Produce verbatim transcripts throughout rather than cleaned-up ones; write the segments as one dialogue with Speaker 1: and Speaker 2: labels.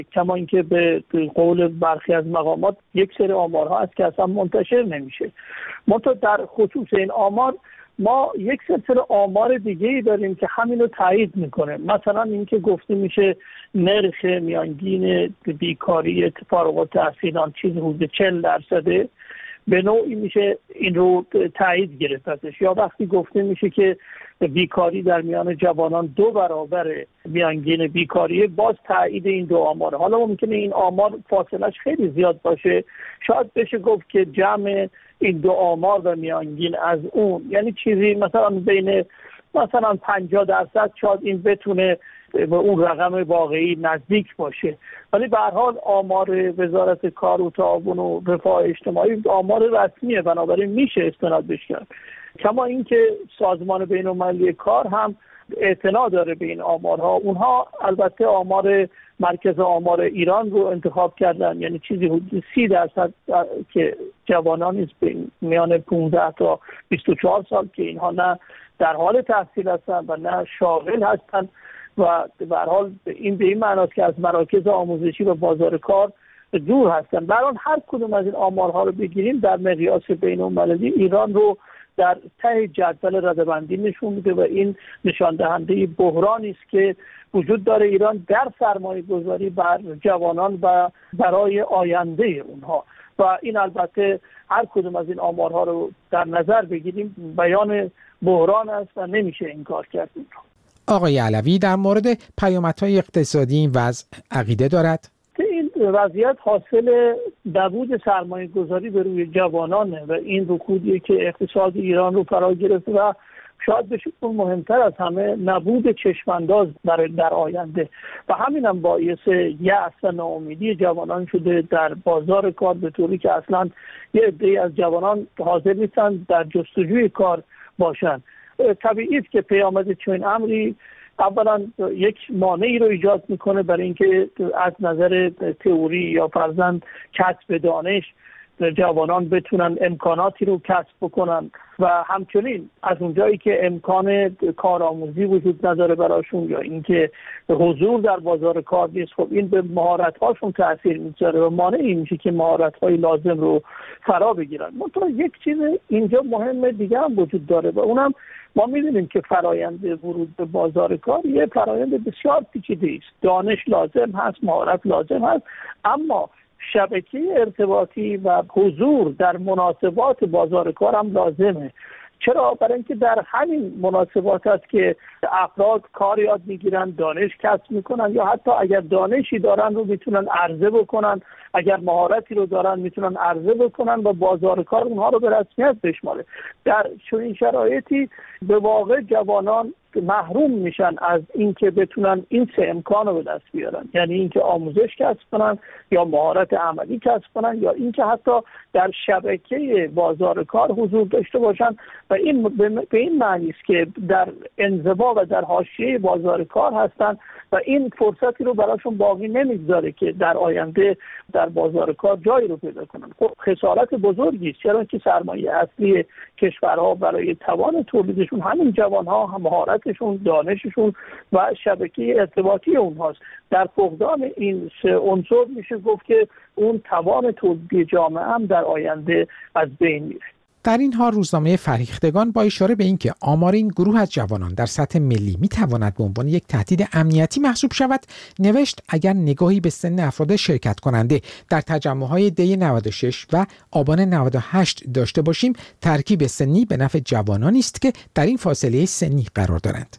Speaker 1: کما اینکه به قول برخی از مقامات یک سری آمارها هست که اصلا منتشر نمیشه. منتها در خصوص این آمار ما یک سلسله آمار دیگه‌ای داریم که همین رو تایید میکنه. مثلا اینکه گفته میشه نرخ میانگین بیکاری فارغ التحصیلان چیز حدود چهل درصده، به نوعی میشه این رو تایید گرفت ازش. یا وقتی گفته میشه که بیکاری در میان جوانان دو برابر میانگین بیکاری، باز تایید این دو آمار. حالا ممکنه این آمار فاصلش خیلی زیاد باشه، شاید بشه گفت که جمع این دو آمار و میانگین از اون یعنی چیزی مثلا بین مثلا پنجاه درصد شاید این بتونه به اون رقم واقعی نزدیک باشه. ولی به هر حال آمار وزارت کار و تعاون و رفاه اجتماعی آمار رسمیه، بنابراین میشه استناد بهش کرد. کما اینکه سازمان بین‌المللی کار هم اعتنا داره به این آمارها. اونها البته آمار مرکز آمار ایران رو انتخاب کردن، یعنی چیزی حدود سی درصد که جوانان میان پانزده تا بیست و چهار سال که اینها نه در حال تحصیل هستن و نه شاغل هستن و به هر حال این به این معناست که از مراکز آموزشی و بازار کار دور هستن. برای هر کدوم از این آمارها رو بگیریم در مقیاس بین‌المللی ایران رو در ته جدول رده‌بندی نشون میده و این نشان دهنده بحرانی است که وجود داره ایران در سرمایه گذاری بر جوانان و برای آینده اونها. و این البته هر کدوم از این آمارها رو در نظر بگیریم بیان بحران است و نمیشه انکار کرد.
Speaker 2: آقای علوی در مورد پیامدهای اقتصادی این وضع عقیده دارد؟
Speaker 1: این وضعیت حاصل نبود سرمایه گذاری به روی جوانانه و این رکودیه که اقتصاد ایران رو فرا گرفته و شاید بشه اون مهمتر از همه نبود چشمانداز برای در آینده و همین هم باعث یأس و ناامیدی جوانان شده در بازار کار، به طوری که اصلا یه عده‌ای از جوانان حاضر نیستن در جستجوی کار باشن. طبیعی است که پیامد چنین امری اولا یک مانعی رو ایجاد میکنه برای اینکه از نظر تئوری یا فرضاً کسب دانش جوانان بتونن امکاناتی رو کسب بکنن و همچنین از اونجایی که امکان کارآموزی وجود نداره براشون یا اینکه حضور در بازار کار نیست، خب این به مهارت‌هاشون تاثیر میذاره و مانعی میشه که مهارت‌های لازم رو فرا بگیرن. منتها یک چیز اینجا مهم دیگه هم وجود داره و اونم ما می‌دونیم که فرایند ورود به بازار کار یه فرایند بسیار پیچیده است. دانش لازم هست، مهارت لازم هست، اما شبکه ارتباطی و حضور در مناسبات بازار کار هم لازمه. چرا؟ برای اینکه در همین مناسبات است که افراد کار یاد میگیرن، دانش کسب میکنن یا حتی اگر دانشی دارن رو میتونن عرضه بکنن، اگر مهارتی رو دارن میتونن عرضه بکنن و بازار کار اونها رو به رسمیت بشماره. در چنین شرایطی به واقع جوانان محروم میشن از اینکه بتونن این سه امکان رو به دست بیارن، یعنی اینکه آموزش کسب کنن یا مهارت عملی کسب کنن یا اینکه حتی در شبکه بازار کار حضور داشته باشن و این به این معنی است که در انزوا و در حاشیه بازار کار هستن و این فرصتی رو براشون باقی نمیگذاره که در آینده در بازار کار جایی رو پیدا کنن. خب خسارت بزرگی است، چرا که سرمایه اصلی کشورها برای توان تولیدشون همین جوانها، هم مهارتشون، دانششون و شبکه ارتباطی اونهاست. در فقدان این سه عنصر میشه گفت که اون توان تولیدی جامعه هم در آینده از بین میره.
Speaker 2: در این حال روزنامه فرهیختگان با اشاره به اینکه آمار این گروه از جوانان در سطح ملی میتواند به عنوان یک تهدید امنیتی محسوب شود، نوشت اگر نگاهی به سن افراد شرکت کننده در تجمع‌های دی نود و شش و آبان نود و هشت داشته باشیم، ترکیب سنی به نفع جوانانی است که در این فاصله سنی قرار دارند.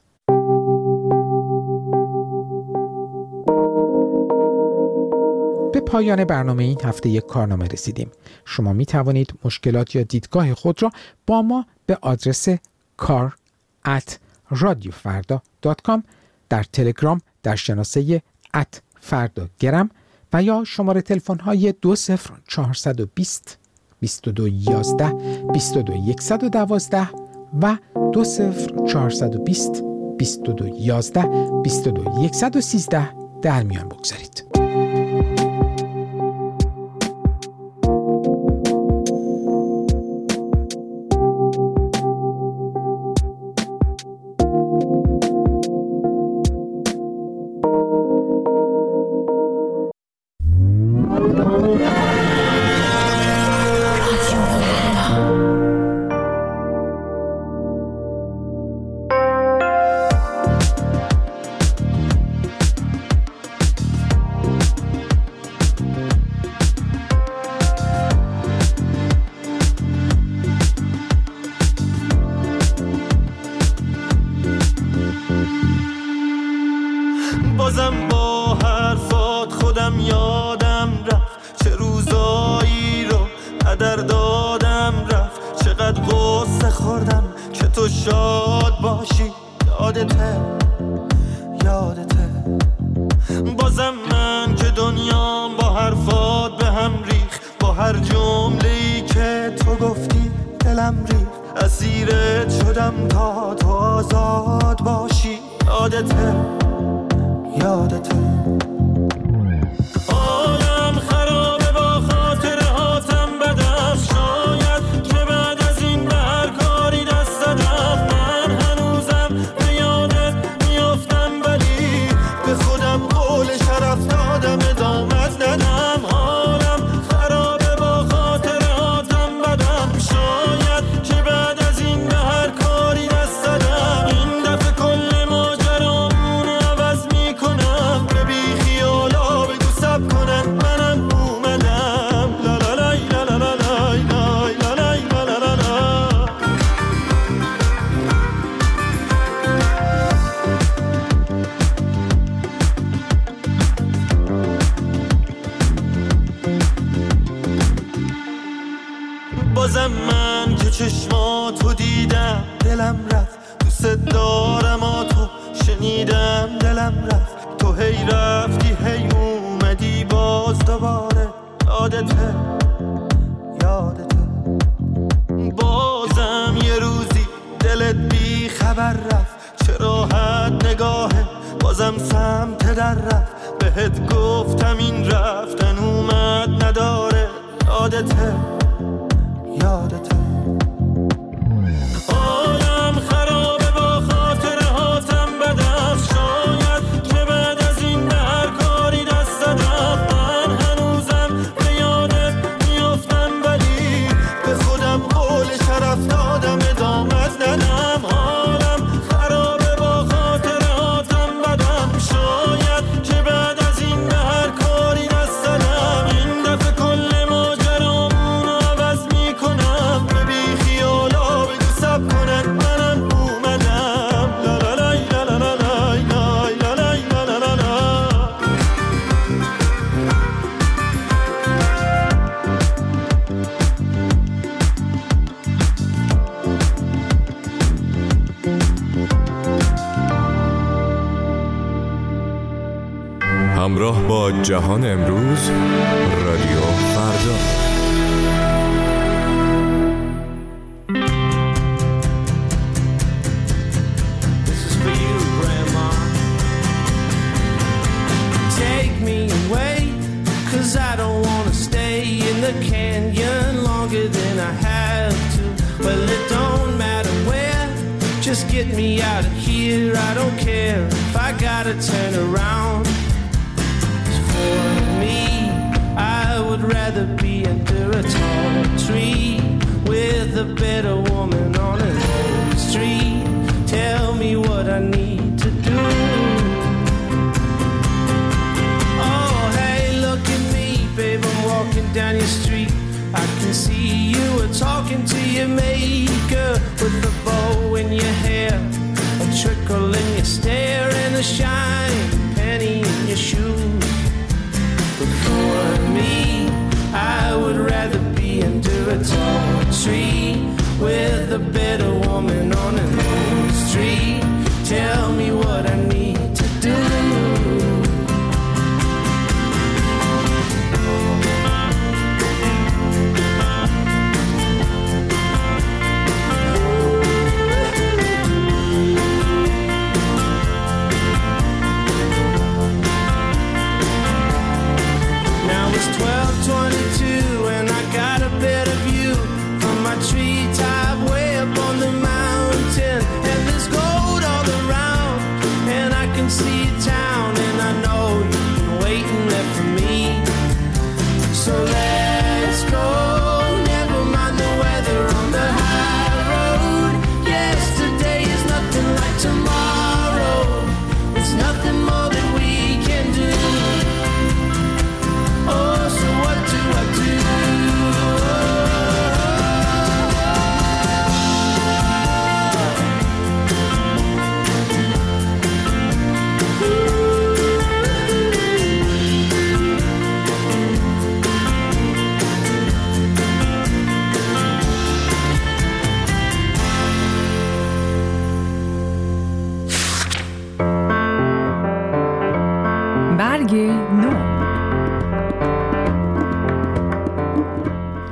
Speaker 2: به پایان برنامه این هفته یک کارنامه رسیدیم. شما می توانید مشکلات یا دیدگاه خود را با ما به آدرس کار ات رادیو فردا دات کام، در تلگرام در شناسه ات فردا گرم و یا شماره تلفن های دو صفر چهارصد و بیست بیست و دو یازده بیست و دو صد و دوازده و دو صفر چهارصد و بیست بیست و دو یازده بیست و دو صد و سیزده در میان بگذارید.
Speaker 3: یادته یادته بازم من که دنیام با حرفات به هم ریخ، با هر جمله‌ای که تو گفتی دلم ریخ، اسیرت شدم تا تو آزاد باشی. یادته یادته عالم خرابه با خاطره هاتم بدم، شاید که بعد از این به هر کاری دست دادم. من هنوزم به یادت میافتم ولی به خودم قول شرف دادم ادامت ندم. حالم خرابه با خاطره هاتم بدم، شاید که بعد از این به هر کاری دست دادم. این دفعه کل ماجرامونو عوض میکنم، به بی خیالا بگو سب کنن منم اومدم. لا لا لای لا لا لا لای لای لا لای لا لا لا لا. بازم من که چشماتو دیدم دلم رفت، دوست دارم آتو شنیدم دلم رفت. تو هی رفتی هی اومدی باز دوباره. یادته یادته بازم یه روزی دلت بی خبر رفت، چه راحت نگاهه بازم سمت در رفت. بهت گفتم این رفتن اومد نداره. یادته یادته عالم خرابه با خاطره هاتم بدم، شاید که بعد از این به هر کاری دست دادم. من هنوزم به یادت میافتم ولی به خودم قول شرف دادم ادامت ندم. حالم خرابه با خاطره هاتم بدم، شاید که بعد از این به هر کاری دست دادم. این دفعه کل ماجرامونو عوض میکنم، به بی خیالا بگو سب کنن منم اومدم. لا لا لای لا لا لا لای لای لا لای لا لا لا لا.
Speaker 4: همراه با جهان امروز، رادیو فردا.
Speaker 3: This is for you, Grandma. Take me away, 'cause I don't wanna stay in the canyon longer than I have to. Well, it don't matter where, just get me out of here. I don't care if I gotta turn around. For me, I would rather be under a tall tree with a better woman on an old street. Tell me what I need to do. Oh, hey, look at me, babe, I'm walking down your street. I can see you are talking to your maker with a bow in your hair, a trickle in your stare, and a shiny penny in your shoes. But for me, I would rather be under a tall tree with a better woman on an old street. Tell me what I need to do. twelve twenty-two and I got a better view from my treetop way up on the mountain, and there's gold all around, and I can see a town, and I know you've been waiting there for me. So let's go, never mind the weather on the high road. Yesterday is nothing like tomorrow, it's nothing more than we can do. Oh, so what do I do?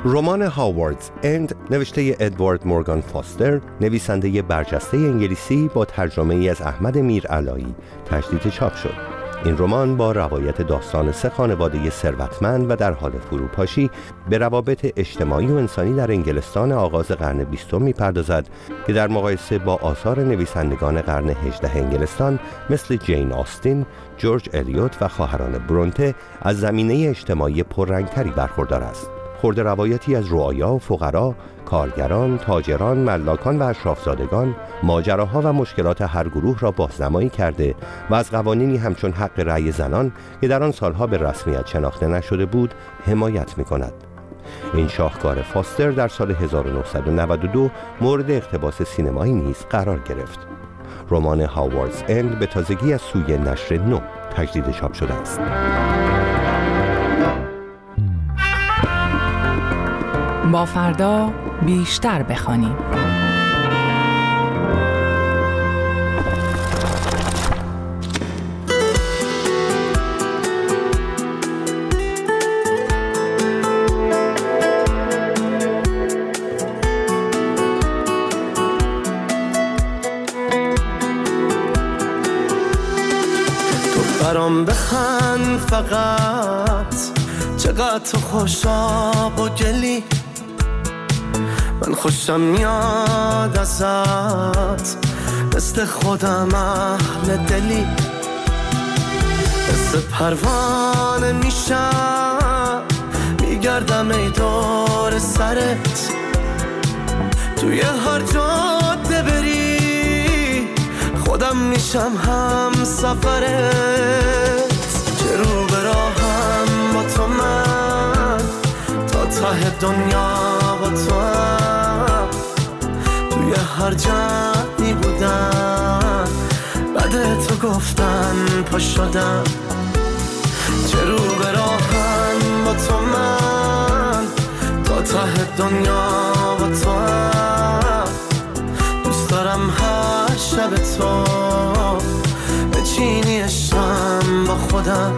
Speaker 5: رمان هاواردز اند نوشته ادوارد مورگان فاستر، نویسنده برجسته انگلیسی، با ترجمه ای از احمد میرعلایی تجدید چاپ شد. این رمان با روایت داستان سه خانواده ثروتمند و در حال فروپاشی به روابط اجتماعی و انسانی در انگلستان آغاز قرن بیستم می‌پردازد که در مقایسه با آثار نویسندگان قرن هجدهم انگلستان مثل جین آستین، جورج الیوت و خواهران برونته از زمینه اجتماعی پررنگتری برخوردار است. خرد روایتی از رعایا و فقرا، کارگران، تاجران، ملاکان و اشرافزادگان، ماجراها و مشکلات هر گروه را بازنمایی کرده و از قوانینی همچون حق رأی زنان که در آن سالها به رسمیت شناخته نشده بود حمایت می‌کند. این شاهکار فاستر در سال هزار و نهصد و نود و دو مورد اقتباس سینمایی نیز قرار گرفت. رمان هاواردز اند به تازگی از سوی نشر نو تجدید چاپ شده است.
Speaker 6: با فردا بیشتر بخوانیم.
Speaker 7: تو برام بخند فقط، چقدر تو خوشاب و گلی، من خوشم میاد ازت، مثل خودم اهل دلی، مثل پروانه میشم میگردم ای دور سرت، توی هر جاده بری خودم میشم هم سفرت، چه رو به راهم با تو من تا ته دنیا با تو هم، توی هر جمعی بودم بعد تو گفتن پا شدم، چه رو به راهم با تو من تا ته دنیا با تو هم، دوست دارم هر شب تو بچینی شم با خودم.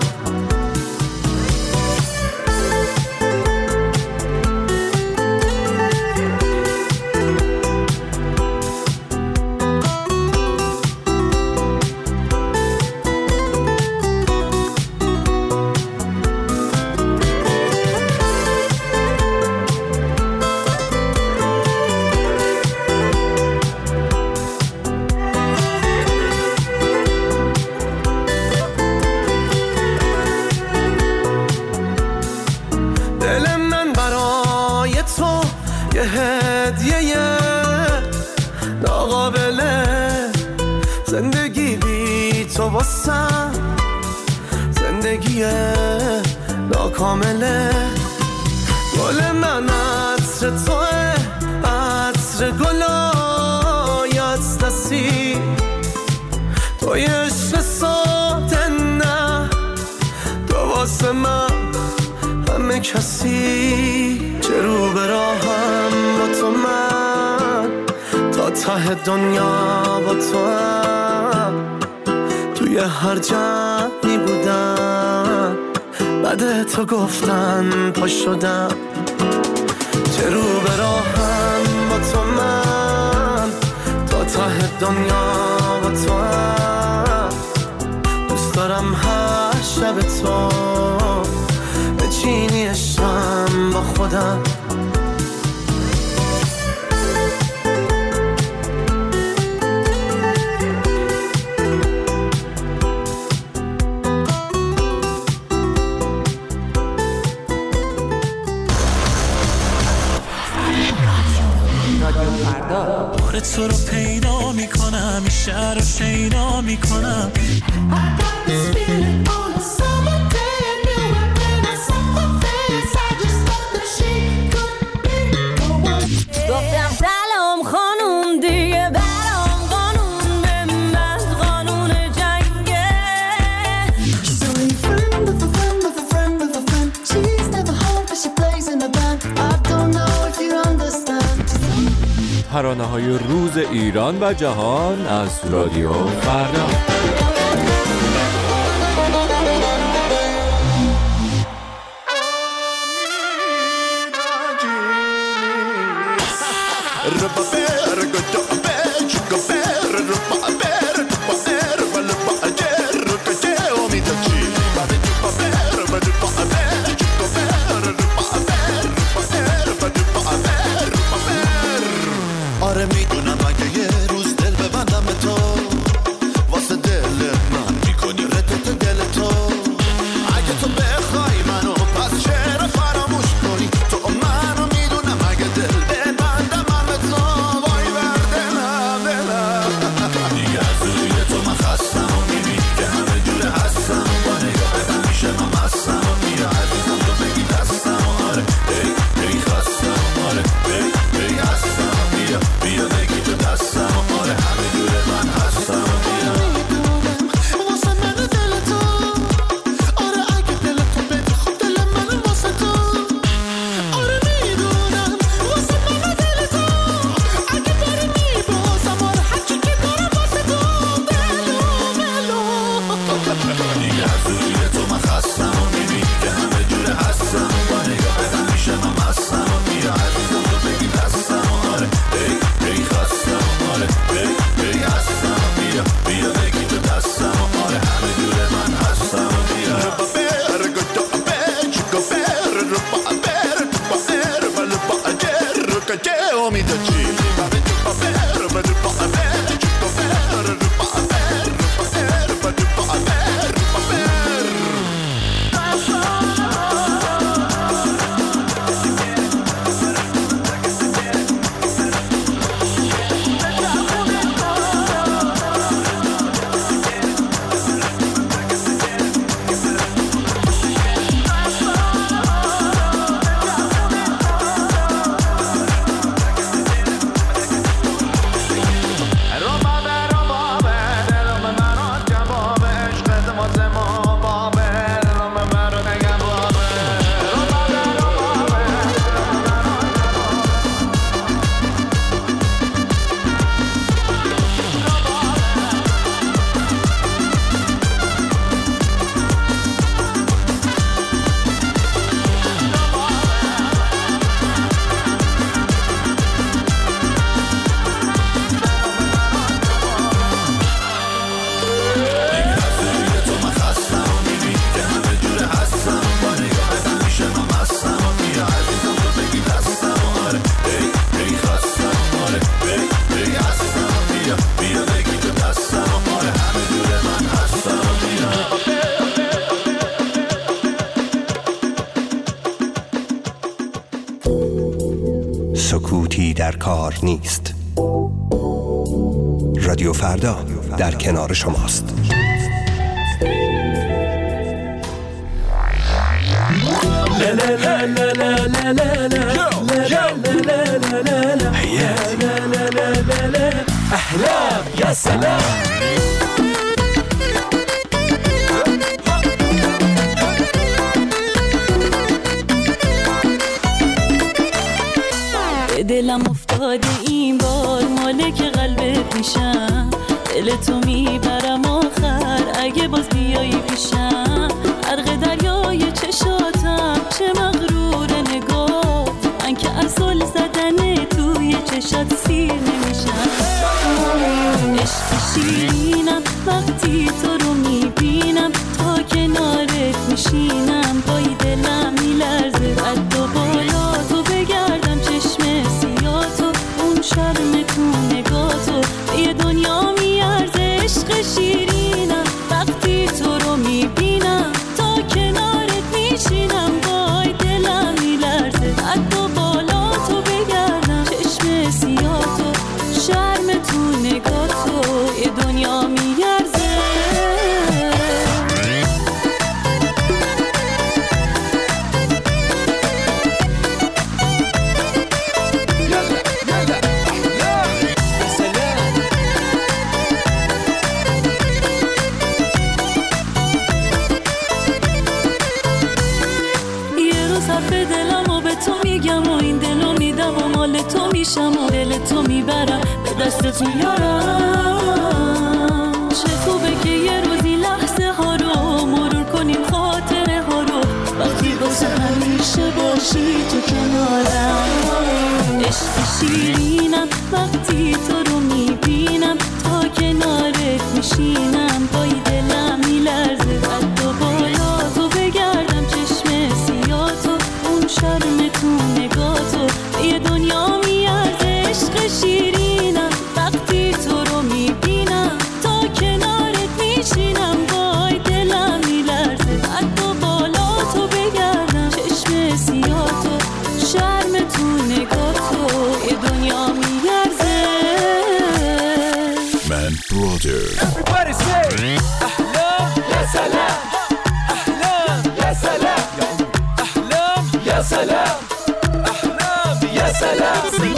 Speaker 7: زندگی بی تو واسم زندگی ناکامله، گل من عطر توه، عطر گلای از دستی، توی عشق ساده نه، تو واسه من همه کسی، چه رو به راهم با تو من تا ته دنیا با تو هم، توی هر جمعی بودم بعد تو گفتن پا شدم، چه رو به راهم با تو من تا ته دنیا با تو هم، دوست دارم هر شب تو بچینی عشقم با خودم.
Speaker 3: بار تو رو پیدا میکنم، این شهر رو شیدا میکنم،
Speaker 8: گفتم سلام خانوم دیگه برام قانون بمند، قانون جنگه.
Speaker 9: She's only a friend of a friend of a friend of a friend. She's never home but she plays in a band. I don't know if you understand.
Speaker 4: ترانه‌های روز ایران و جهان از رادیو فردا.
Speaker 5: سکوتی در کار نیست. رادیو فردا در کنار شماست.
Speaker 3: احلام یا سلام
Speaker 8: دلم افتاده این بار مالک قلبت میشم، دل تو میبرم آخر اگه باز بیایی پیشم. غرق دریای چشاتم چه مغرور نگاه، من که از زل زدن توی چشات سیر نمیشم. عشق شیرینم وقتی تو رو میبینم، تا کنارت میشینم پای دلم میلرزه. قد و بالا تو بگردم چشم سیاتو، اون شرم تو نگاتو یه دنیا میارزه. عشق شیرینم وقتی تو رو میبینم، تا کنارت میشینم پای دلم میلرزه. قد و بالا تو بگردم چشم سیاتو، شرم تو نگاتو یه دنیا میارزه. تو میشم و دل تو میبرم به دستت میارم. چه خوبه که یه روزی لحظه ها رو مرور کنیم، خاطره ها رو وقتی واسه همیشه باشی تو کنارم. عشق شیرینم وقتی تو رو میبینم، تا کنارت میشینم پای دلم میلرزه. قد و بالا تو بگردم چشم سیاتو، اون شرم تو نگاتو یه دنیا میارزه. عشق شیرینم وقتی تو رو میبینم، تا کنارت میشینم وای دلم میلرزه. قد و بالا تو بگردم چشم سیاتو، شرم تو نگاتو یه دنیا میارزه.
Speaker 10: من برادر
Speaker 3: Everybody say احلام یا سلام، احلام یا سلام، احلام یا سلام، احلام یا سلام.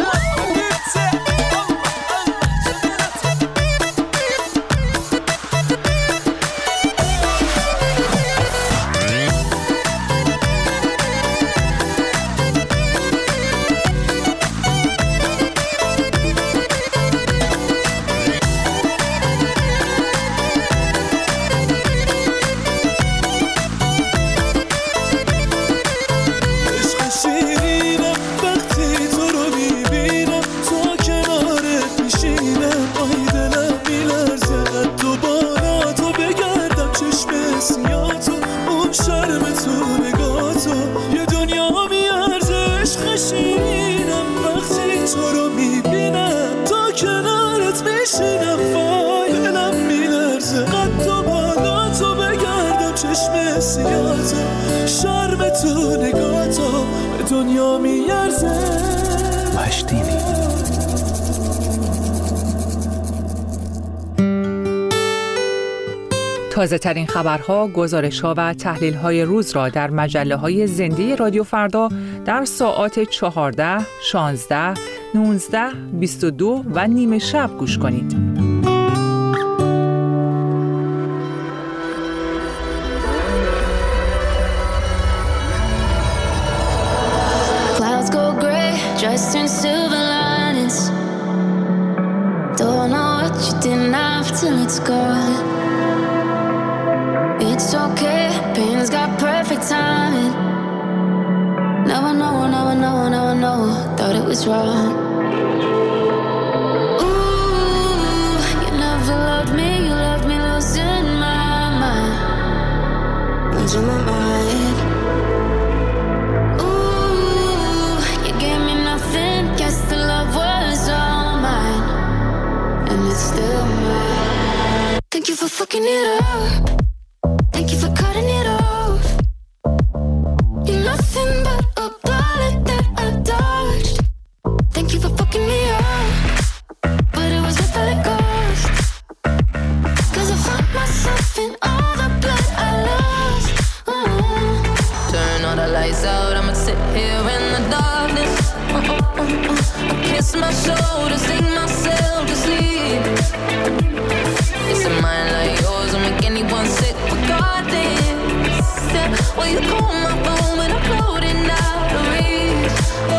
Speaker 3: شرم تو نگاتو به دنیا میارزه.
Speaker 10: مشتینی
Speaker 6: تازه ترین خبرها، گزارش‌ها و تحلیل‌های روز را در مجله‌های زنده رادیو فردا در ساعات چهارده، شانزده، نوزده، بیست و دو و نیمه شب گوش کنید.
Speaker 9: Dressed in silver linings, don't know what you didn't have till it's gone. It's okay, pain's got perfect timing. Never know, never know, never know, thought it was wrong. Ooh, you never loved me, you loved me losing my mind, losing my mind. Guess the love was all mine, and it's still mine. Thank you for fucking it up. Thank you for cutting it off. You're nothing but a bullet that I dodged.
Speaker 11: lights out, I'ma sit here in the darkness. uh, uh, uh, uh. I kiss my shoulder, sing myself to sleep. It's a mind like yours, will make anyone sick regardless. Yeah. Well, you call my phone when I'm floating out of reach.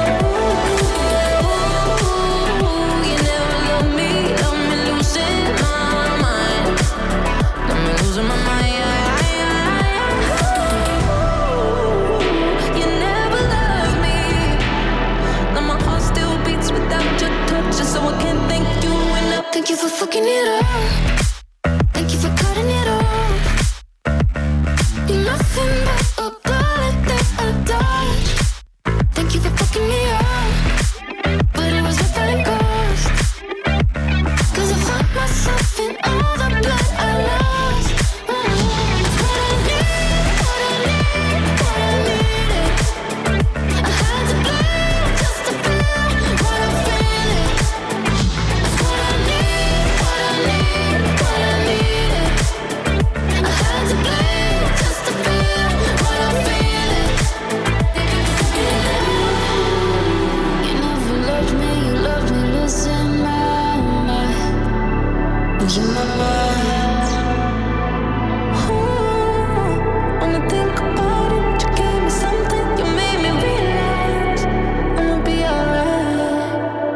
Speaker 11: Ooh, you never love me, love me losing my mind. Love me losing my mind.
Speaker 9: Thank you for fucking it up. Thank you for cutting it off. You're nothing but a bullet that I dodged. Thank you for fucking me up, but it was worth the cost. Cause I found myself in all the blood I lost. Mm-hmm. It's what I need, what I need, what I needed. I had to bleed just to feel what I'm feeling. It's what I need. In my mind, ooh, when I think about it, you gave me something, you made me realize I'ma be alright.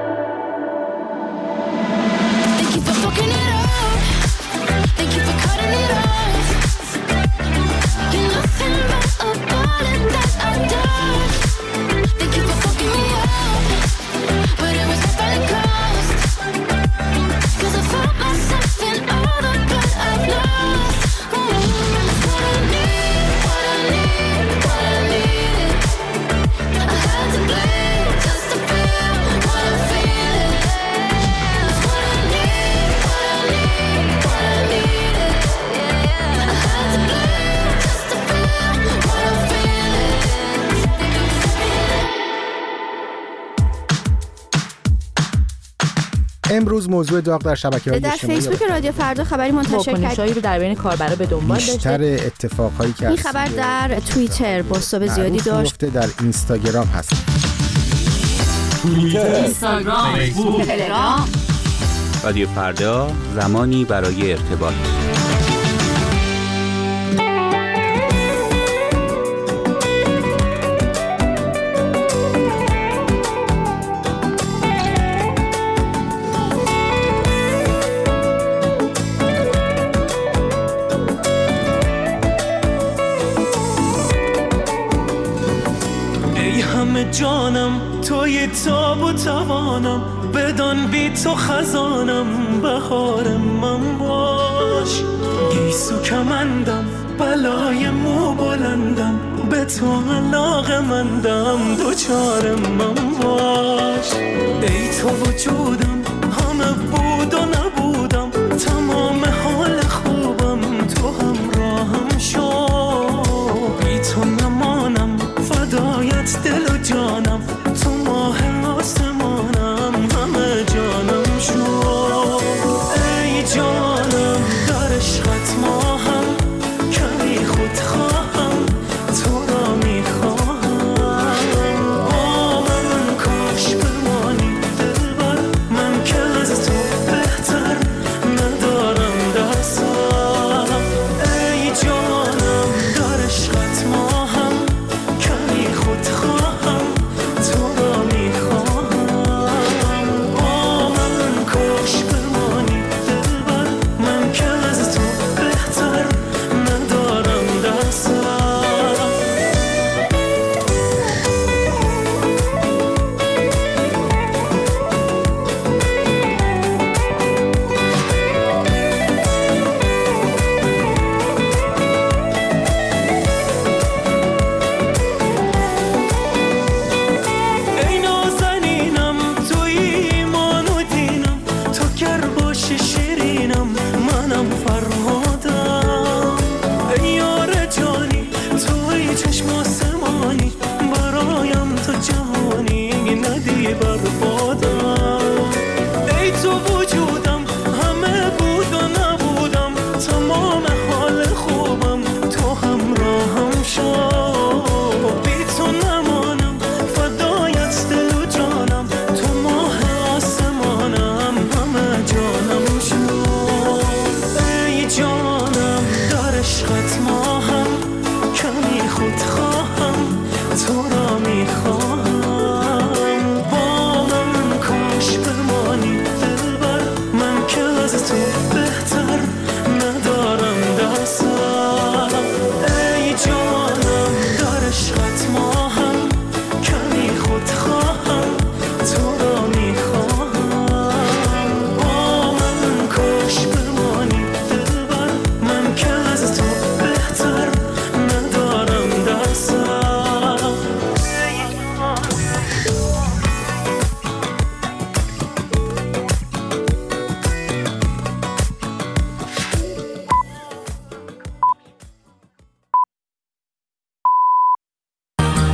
Speaker 9: Thank you for fucking it up. Thank you for cutting it off. You're nothing but a bullet that I dodged. Thank you for fucking me up, but it was worth the cost. Cause I found myself in all the blood I've lost. Mm-hmm. What I need, what I need, what I needed. I had to bleed just to feel what I'm feeling. It's what I need, what I need, what I needed. Yeah, I had to bleed just to feel what I'm feeling.
Speaker 2: امروز موضوع داغ در شبکه‌های
Speaker 12: در
Speaker 2: اجتماعی
Speaker 12: فیسبوک رادیو فردا خبری منتشر
Speaker 6: واکنش‌هایی رو در بین کاربرا به دنبال داشته.
Speaker 2: بیشتر اتفاقهایی که
Speaker 12: این خبر در توییتر بازتاب زیادی داشت.
Speaker 2: در اینستاگرام هست.
Speaker 3: توییتر،
Speaker 6: اینستاگرام، فیسبوک، تلگرام.
Speaker 13: رادیو فردا، زمانی برای ارتباط.
Speaker 3: جانم توی تاب و توانم، بدان بی تو خزانم، بهار من باش. گیسو کمندم، بلای مو بلندم، به تو علاقه مندم، دوچار من باش. ای تو وجودم، همه بود